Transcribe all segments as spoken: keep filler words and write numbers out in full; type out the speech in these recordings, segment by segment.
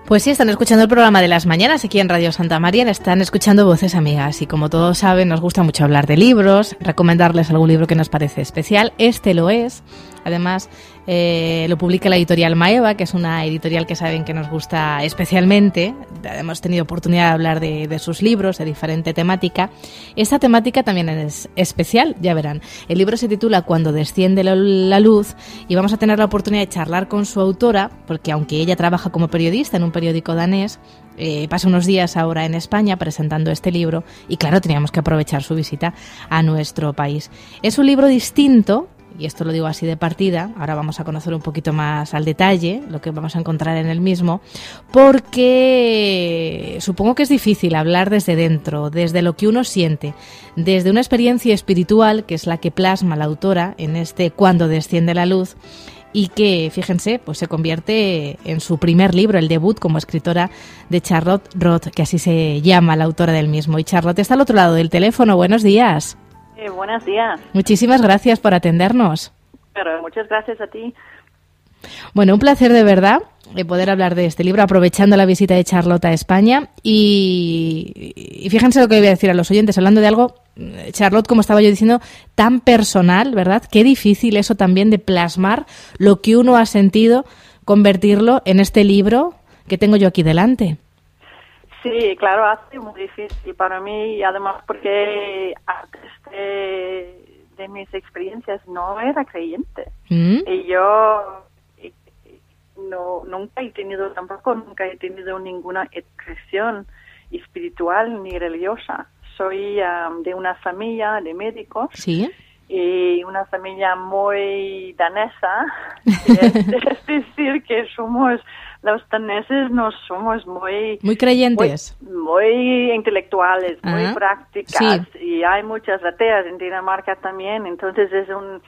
Pues sí, están escuchando el programa de las mañanas aquí en Radio Santa María, están escuchando Voces Amigas y como todos saben nos gusta mucho hablar de libros, recomendarles algún libro que nos parece especial, este lo es, además eh, lo publica la editorial Maeva, que es una editorial que saben que nos gusta especialmente, hemos tenido oportunidad de hablar de, de sus libros, de diferente temática, esta temática también es especial, ya verán, el libro se titula Cuando desciende la, la luz y vamos a tener la oportunidad de charlar con su autora, porque aunque ella trabaja como periodista en un periódico danés, eh, pasa unos días ahora en España presentando este libro y claro, teníamos que aprovechar su visita a nuestro país. Es un libro distinto, y esto lo digo así de partida, ahora vamos a conocer un poquito más al detalle lo que vamos a encontrar en el mismo, porque supongo que es difícil hablar desde dentro, desde lo que uno siente, desde una experiencia espiritual que es la que plasma la autora en este Cuando desciende la luz, y que, fíjense, pues se convierte en su primer libro, el debut como escritora de Charlotte Roth, que así se llama la autora del mismo. Y Charlotte está al otro lado del teléfono. Buenos días. Eh, buenos días. Muchísimas gracias por atendernos. Pero muchas gracias a ti. Bueno, un placer de verdad de poder hablar de este libro, aprovechando la visita de Charlotte a España. Y, y fíjense lo que voy a decir a los oyentes, hablando de algo, Charlotte, como estaba yo diciendo, tan personal, ¿verdad? Qué difícil eso también de plasmar lo que uno ha sentido, convertirlo en este libro que tengo yo aquí delante. Sí, claro, ha sido muy difícil para mí, y además porque antes de, de mis experiencias no era creyente. ¿Mm? Y yo no nunca he tenido, tampoco nunca he tenido ninguna educación espiritual ni religiosa. Soy um, de una familia de médicos. Sí. Y una familia muy danesa, es, es decir, que somos, los daneses no somos muy... Muy creyentes. Muy, muy intelectuales, uh-huh. muy prácticas, sí. Y hay muchas ateas en Dinamarca también, entonces es un...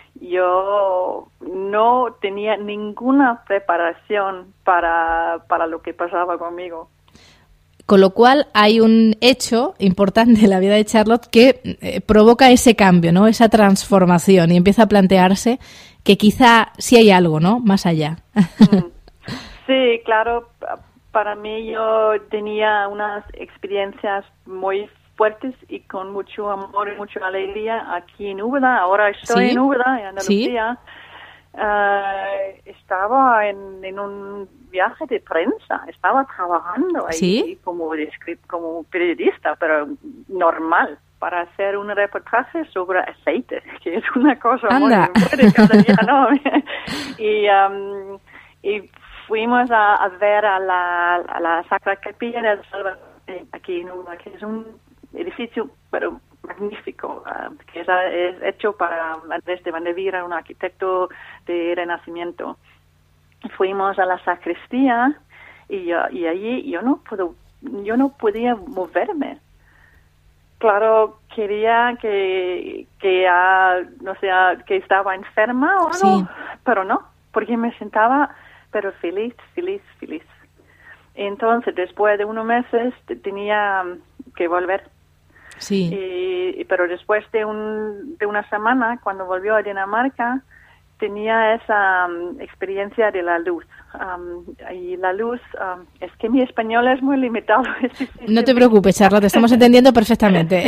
Yo no tenía ninguna preparación para, para lo que pasaba conmigo. Con lo cual hay un hecho importante en la vida de Charlotte que eh, provoca ese cambio, ¿no? Esa transformación y empieza a plantearse que quizá sí hay algo, ¿no? Más allá. Sí, claro. Para mí yo tenía unas experiencias muy fuertes y con mucho amor y mucha alegría aquí en Úbeda. Ahora estoy ¿Sí? en Úbeda, en Andalucía. ¿Sí? Uh, estaba en, en un viaje de prensa, estaba trabajando ahí ¿Sí? como, como periodista, pero normal, para hacer un reportaje sobre aceite, que es una cosa Anda. muy, muy de cada día, ¿no? y, um, y fuimos a, a ver a la, a la Sacra Capilla del Salvador, aquí en Uruguay, que es un edificio, pero magnífico, uh, que es, es hecho para Andrés de Bandevira, un arquitecto de Renacimiento. Fuimos a la sacristía y, yo, y allí yo no puedo, yo no podía moverme. Claro, quería que, que uh, no sé, que estaba enferma o algo, sí. pero no, porque me sentaba, pero feliz, feliz, feliz. Entonces, después de unos meses, tenía que volver. Sí. Y, pero después de, un, de una semana, cuando volvió a Dinamarca, tenía esa um, experiencia de la luz. Um, y la luz, um, es que mi español es muy limitado. No te preocupes, Charlotte, te estamos entendiendo perfectamente.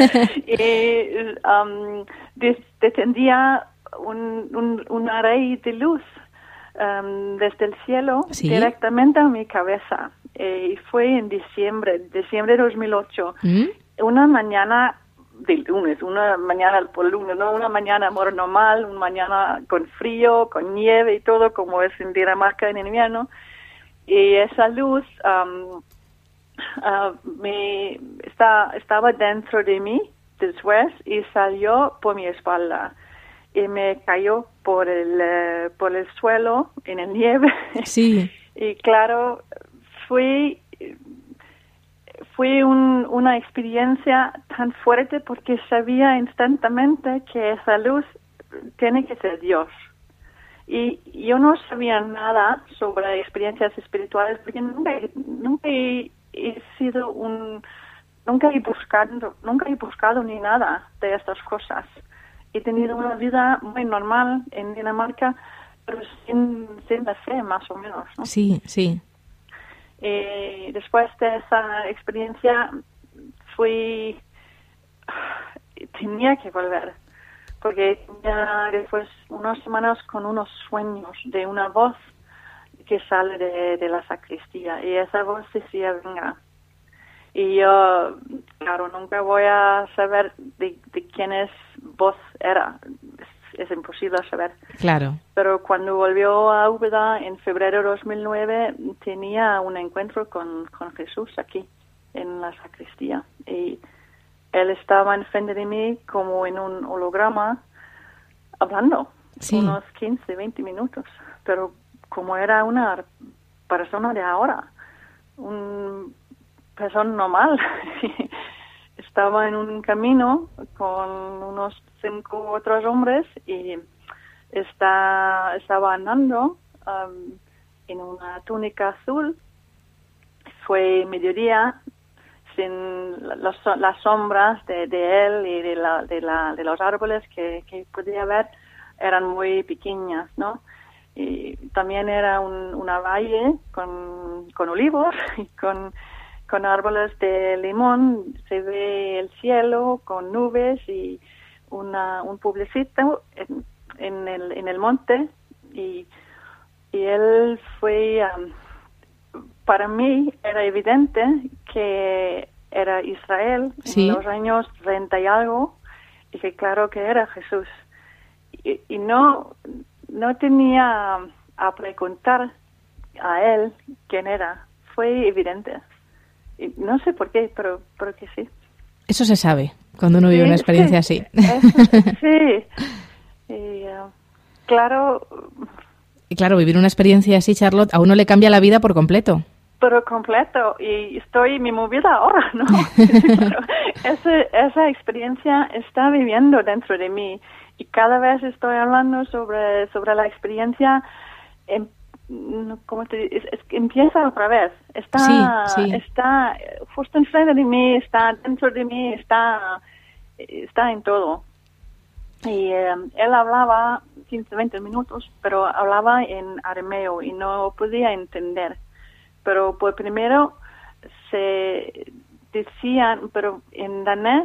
y um, des, descendía un, un, una raíz de luz um, desde el cielo, ¿sí? directamente a mi cabeza. Y fue en diciembre, diciembre de dos mil ocho. ¿Mm? Una mañana de lunes, una mañana por lunes, no una mañana muy normal, una mañana con frío, con nieve y todo, como es en Dinamarca en invierno. Y esa luz um, uh, me está, estaba dentro de mí después y salió por mi espalda. Y me cayó por el, uh, por el suelo, en el nieve. Sí. Y claro, fui... Fue un, una experiencia tan fuerte porque sabía instantáneamente que esa luz tiene que ser Dios. Y yo no sabía nada sobre experiencias espirituales porque nunca, nunca he, he sido un, nunca he buscado, nunca he buscado ni nada de estas cosas. He tenido una vida muy normal en Dinamarca, pero sin, sin la fe, más o menos, ¿no? Sí, sí. Y después de esa experiencia fui, tenía que volver, porque tenía después unas semanas con unos sueños de una voz que sale de, de la sacristía, y esa voz decía, venga. Y yo, claro, nunca voy a saber de, de quién es voz era, es, es imposible saber. Claro. Pero cuando volvió a Úbeda en febrero de dos mil nueve, tenía un encuentro con, con Jesús aquí, en la sacristía. Y él estaba enfrente de mí como en un holograma, hablando, sí. unos quince, veinte minutos. Pero como era una persona de ahora, un persona normal, estaba en un camino con unos cinco otros hombres y está, estaba andando um, en una túnica azul. Fue mediodía, sin los, las sombras de, de él y de, la, de, la, de los árboles que, que podía ver eran muy pequeñas, ¿no? Y también era un, una valle con, con olivos y con, con árboles de limón. Se ve el cielo con nubes y una, un pueblecito en, en, el, en el monte. Y, y él fue, um, para mí era evidente que era Israel, ¿sí?, en los años treinta y algo, y que claro que era Jesús. Y, y no... No tenía a preguntar a él quién era. Fue evidente. Y no sé por qué, pero, pero que sí. Eso se sabe cuando uno vive sí, una experiencia sí, así. Eso, sí. Y, uh, claro. Y claro, vivir una experiencia así, Charlotte, a uno le cambia la vida por completo. Por completo. Y estoy mi movida ahora, ¿no? Pero esa, esa experiencia está viviendo dentro de mí. Y cada vez estoy hablando sobre sobre la experiencia, em, ¿cómo te es, es, empieza otra vez. Está, sí, sí. está justo enfrente de mí, está dentro de mí, está, está en todo. Y eh, él hablaba quince, veinte minutos, pero hablaba en arameo y no podía entender. Pero por primero se decían, pero en danés,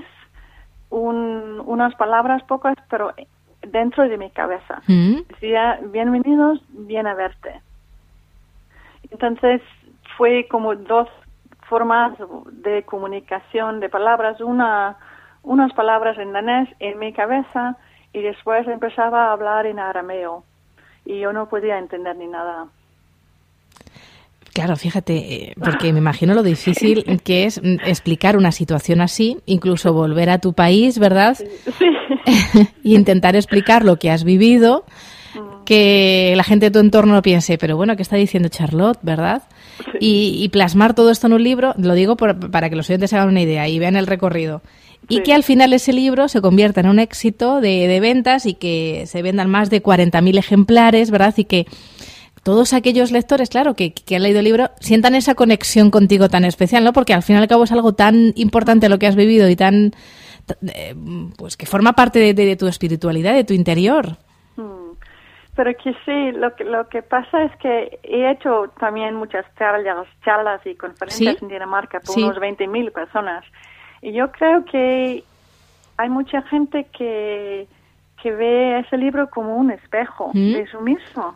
Un, unas palabras pocas, pero dentro de mi cabeza. ¿Mm? Decía, bienvenidos, bien a verte. Entonces, fue como dos formas de comunicación de palabras. Una, unas palabras en danés en mi cabeza y después empezaba a hablar en arameo. Y yo no podía entender ni nada. Claro, fíjate, porque me imagino lo difícil que es explicar una situación así, incluso volver a tu país, ¿verdad? Sí. Y intentar explicar lo que has vivido, que la gente de tu entorno piense, pero bueno, ¿qué está diciendo Charlotte, verdad? Sí. Y, y plasmar todo esto en un libro, lo digo por, para que los oyentes hagan una idea y vean el recorrido. Y sí. Que al final ese libro se convierta en un éxito de, de ventas y que se vendan más de cuarenta mil ejemplares, ¿verdad? Y que todos aquellos lectores, claro, que, que han leído el libro, sientan esa conexión contigo tan especial, ¿no? Porque al fin y al cabo es algo tan importante lo que has vivido y tan, eh, pues que forma parte de, de, de tu espiritualidad, de tu interior. Hmm. Pero que sí, lo que, lo que pasa es que he hecho también muchas charlas, charlas y conferencias ¿sí? en Dinamarca por sí. unos veinte mil personas. Y yo creo que hay mucha gente que, que ve ese libro como un espejo ¿Mm? de su mismo.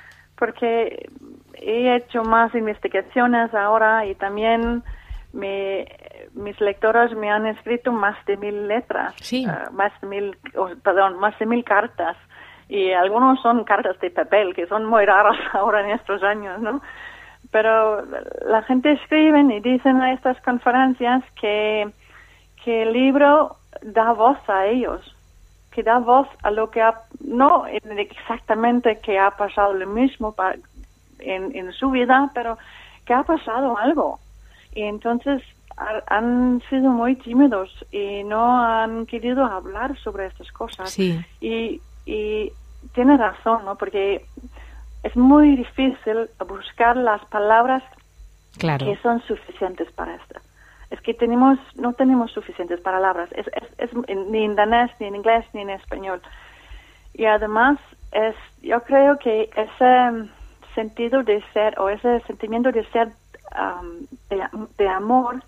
Porque he hecho más investigaciones ahora y también me, mis lectoras me han escrito más de mil letras, sí. uh, más de mil, oh, perdón, más de mil cartas. Y algunos son cartas de papel, que son muy raras ahora en estos años, ¿no? Pero la gente escribe y dicen a estas conferencias que, que el libro da voz a ellos. Que da voz a lo que ha, no exactamente que ha pasado lo mismo pa, en, en su vida, pero que ha pasado algo. Y entonces ha, han sido muy tímidos y no han querido hablar sobre estas cosas. Sí. Y, y tiene razón, ¿no? Porque es muy difícil buscar las palabras claro. que son suficientes para esto. Es que tenemos, no tenemos suficientes palabras, es, es, es, ni en danés, ni en inglés, ni en español. Y además, es, yo creo que ese sentido de ser, o ese sentimiento de ser um, de, de amor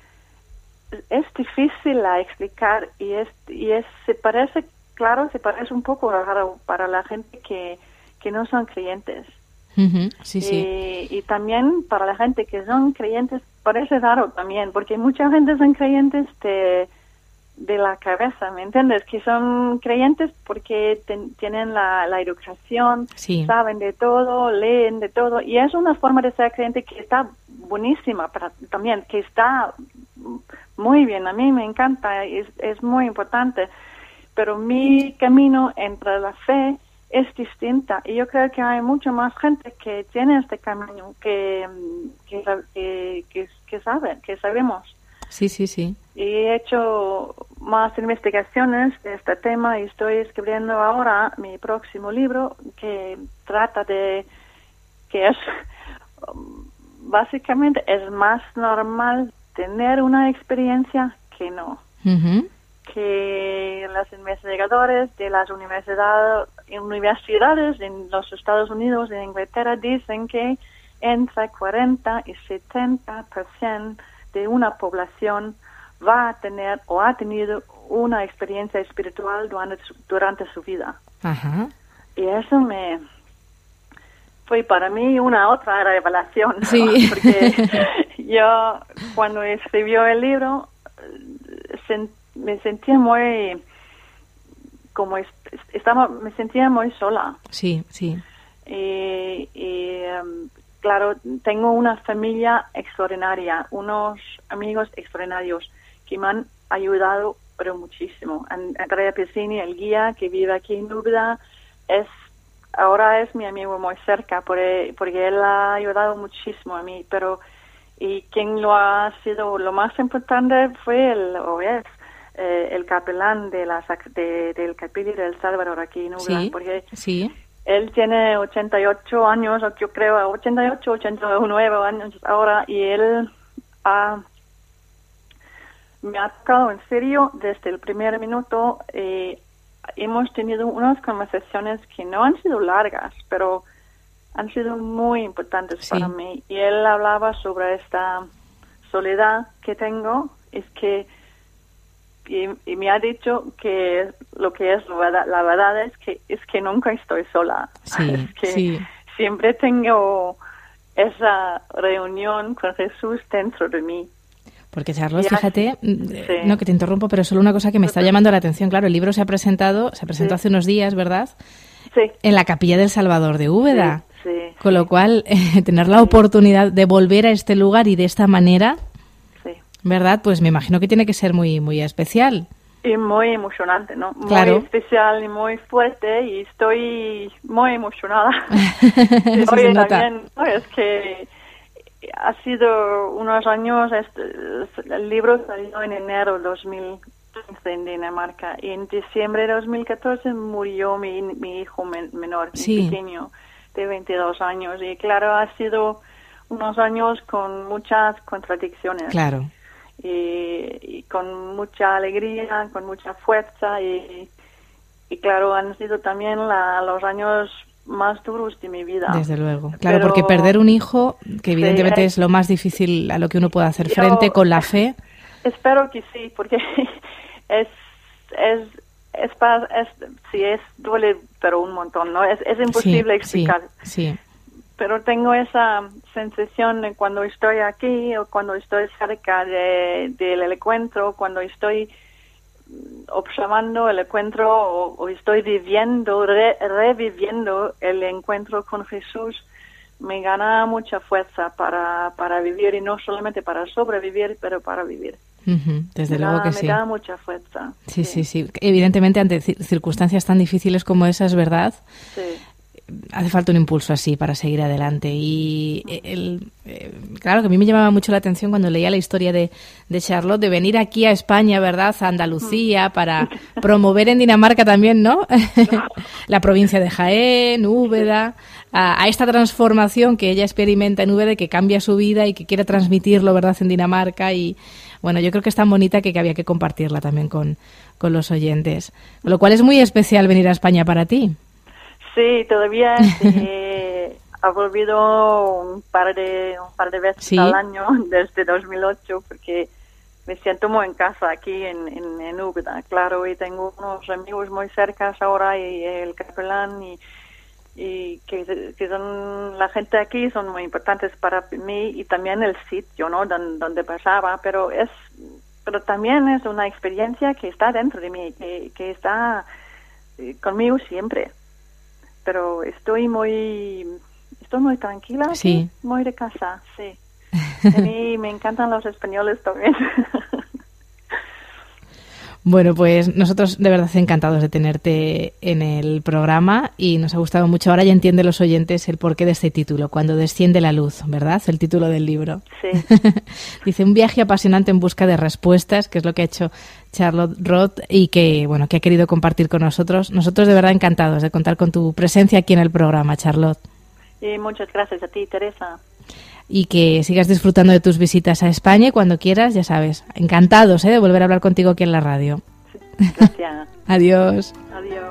es difícil a explicar y es y es se parece claro se parece un poco raro para la gente que que no son creyentes. Uh-huh. Sí, y, sí. y también para la gente que son creyentes parece raro también, porque mucha gente son creyentes de de la cabeza, ¿me entiendes? Que son creyentes porque ten, tienen la, la educación, sí. saben de todo, leen de todo, y es una forma de ser creyente que está buenísima para, también, que está muy bien, a mí me encanta, es, es muy importante, pero mi camino entre la fe es distinta, y yo creo que hay mucha más gente que tiene este camino, que, que, que, que, que saben, que sabemos. Sí, sí, sí. Y he hecho más investigaciones de este tema y estoy escribiendo ahora mi próximo libro que trata de que es básicamente es más normal tener una experiencia que no. Uh-huh. Que los investigadores de las universidades, universidades en los Estados Unidos y en Inglaterra dicen que entre cuarenta y setenta por ciento de una población va a tener o ha tenido una experiencia espiritual durante su, durante su vida. Ajá. Y eso me fue para mí una otra revelación, ¿no? Sí. Porque yo cuando escribió el libro sen, me sentía muy como est, estaba me sentía muy sola. Sí, sí. Y, y um, claro, tengo una familia extraordinaria, unos amigos extraordinarios que me han ayudado pero muchísimo. Andrea Pizzini, el guía que vive aquí en Úbeda, es ahora es mi amigo muy cerca porque, porque él ha ayudado muchísimo a mí, pero y quien lo ha sido lo más importante fue el o es eh, el capelán de la de, del capillo del Salvador aquí en Úbeda, sí, porque sí. Él tiene ochenta y ocho años, o yo creo ochenta y ocho, ochenta y nueve años ahora, y él ha, me ha tocado en serio desde el primer minuto. Eh, hemos tenido unas conversaciones que no han sido largas, pero han sido muy importantes sí. para mí. Y él hablaba sobre esta soledad que tengo, es que Y, y me ha dicho que lo que es la verdad, la verdad es que es que nunca estoy sola. Sí, es que sí. siempre tengo esa reunión con Jesús dentro de mí. Porque, Charlotte, ya, fíjate, sí. no que te interrumpo, pero solo una cosa que me está llamando la atención. Claro, el libro se ha presentado, se presentó sí. hace unos días, ¿verdad? Sí. En la Capilla del Salvador de Úbeda. Sí, sí. Con lo cual, eh, tener la oportunidad de volver a este lugar y de esta manera... ¿Verdad? Pues me imagino que tiene que ser muy muy especial. Y muy emocionante, ¿no? Claro. Muy especial y muy fuerte y estoy muy emocionada. Sí, Hoy se nota. también, ¿no? Es que ha sido unos años, este, el libro salió en enero de dos mil quince en Dinamarca y en diciembre de dos mil catorce murió mi, mi hijo men- menor, sí. mi pequeño, de veintidós años. Y claro, ha sido unos años con muchas contradicciones. Claro. Y, y con mucha alegría, con mucha fuerza y, y claro, han sido también la, los años más duros de mi vida. Desde luego. Claro, Pero, porque perder un hijo, que evidentemente sí, es lo más difícil a lo que uno puede hacer yo, frente con la fe. Espero que sí, porque es es es, para, es sí es duele, pero un montón, ¿no? Es es imposible sí, explicar. Sí, sí. Pero tengo esa sensación de cuando estoy aquí o cuando estoy cerca de, del encuentro, cuando estoy observando el encuentro o, o estoy viviendo, re, reviviendo el encuentro con Jesús, me gana mucha fuerza para, para vivir y no solamente para sobrevivir, pero para vivir. Uh-huh, desde me luego da, que me sí. Me da mucha fuerza. Sí, sí, sí, sí. Evidentemente ante circunstancias tan difíciles como esas, ¿verdad? Sí. Hace falta un impulso así para seguir adelante. Y el, eh, claro que a mí me llamaba mucho la atención cuando leía la historia de, de Charlotte, de venir aquí a España, ¿verdad?, a Andalucía, para promover en Dinamarca también, ¿no? La provincia de Jaén, Úbeda, a, a esta transformación que ella experimenta en Úbeda, que cambia su vida y que quiere transmitirlo, ¿verdad?, en Dinamarca. Y bueno, yo creo que es tan bonita que, que había que compartirla también con, con los oyentes. Con lo cual es muy especial venir a España para ti. Sí, todavía eh, ha volvido un par de un par de veces ¿Sí? al año desde dos mil ocho, porque me siento muy en casa aquí en, en, en Úbeda, claro, y tengo unos amigos muy cercanos ahora, y el capellán, y, y que, que son, la gente aquí son muy importantes para mí, y también el sitio, ¿no?, donde, donde pasaba, pero es, pero también es una experiencia que está dentro de mí, que, que está conmigo siempre, pero estoy muy, estoy muy tranquila aquí, sí. muy de casa, sí. A mí me encantan los españoles también. Bueno, pues nosotros de verdad encantados de tenerte en el programa, y nos ha gustado mucho. Ahora ya entienden los oyentes el porqué de este título, Cuando desciende la luz, ¿verdad? El título del libro. Sí. Dice, un viaje apasionante en busca de respuestas, que es lo que ha hecho Charlotte Roth y que, bueno, que ha querido compartir con nosotros. Nosotros de verdad encantados de contar con tu presencia aquí en el programa, Charlotte. Y muchas gracias a ti, Teresa. Y que sigas disfrutando de tus visitas a España, y cuando quieras, ya sabes, encantados, ¿eh?, de volver a hablar contigo aquí en la radio. Sí, gracias. Adiós. Adiós.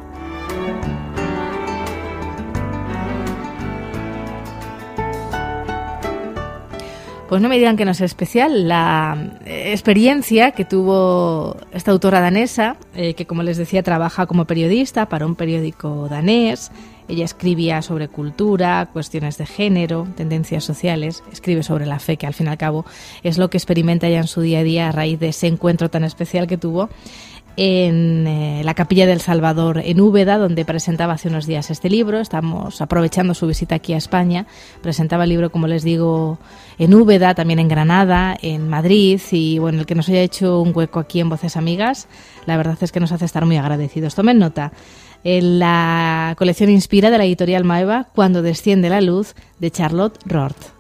Pues no me digan que no es especial la experiencia que tuvo esta autora danesa, eh, que como les decía trabaja como periodista para un periódico danés. Ella escribía sobre cultura, cuestiones de género, tendencias sociales, escribe sobre la fe, que al fin y al cabo es lo que experimenta ella en su día a día a raíz de ese encuentro tan especial que tuvo en eh, la Capilla del Salvador en Úbeda, donde presentaba hace unos días este libro. Estamos aprovechando su visita aquí a España. Presentaba el libro, como les digo, en Úbeda, también en Granada, en Madrid, y bueno, el que nos haya hecho un hueco aquí en Voces Amigas, la verdad es que nos hace estar muy agradecidos. Tomen nota. En la colección Inspira de la editorial Maeva, Cuando desciende la luz, de Charlotte Roth.